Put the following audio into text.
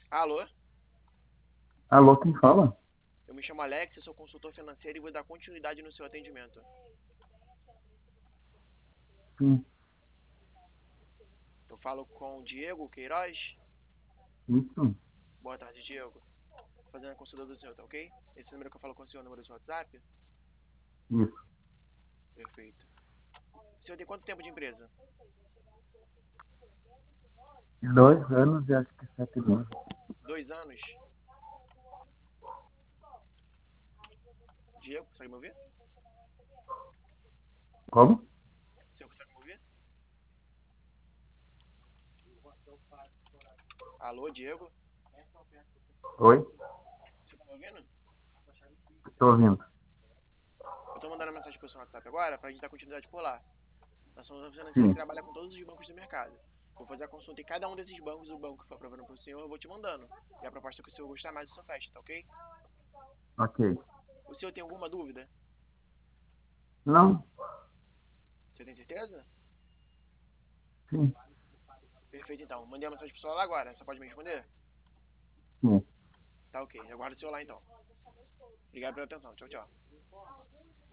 Alô? Alô, quem fala? Eu me chamo Alex, eu sou consultor financeiro e vou dar continuidade no seu atendimento. Sim, Eu falo com o Diego Queiroz. isso, Boa tarde, Diego. Fazendo a consulta do senhor, tá ok? Esse número que eu falo com o senhor é o número do seu WhatsApp? isso. Perfeito. O senhor tem quanto tempo de empresa? 2 anos e acho que 7 meses. 2 anos? Diego, consegue me ouvir? Como? O senhor consegue me ouvir? Alô, Diego? Oi? Você tá me ouvindo? Estou ouvindo. Eu tô mandando uma mensagem pro seu WhatsApp agora pra gente dar continuidade por lá. Nós somos uma financeira que Sim, trabalha com todos os bancos do mercado. Vou fazer a consulta em cada um desses bancos, o banco que for aprovando pro senhor, eu vou te mandando. E a proposta que o senhor gostar mais, o senhor fecha, tá ok? ok. O senhor tem alguma dúvida? Não, Você tem certeza? sim, Perfeito, então. Mandei a mensagem pro celular agora. Você pode me responder? sim. Tá ok. Aguardo o celular, então. Obrigado pela atenção. Tchau, tchau.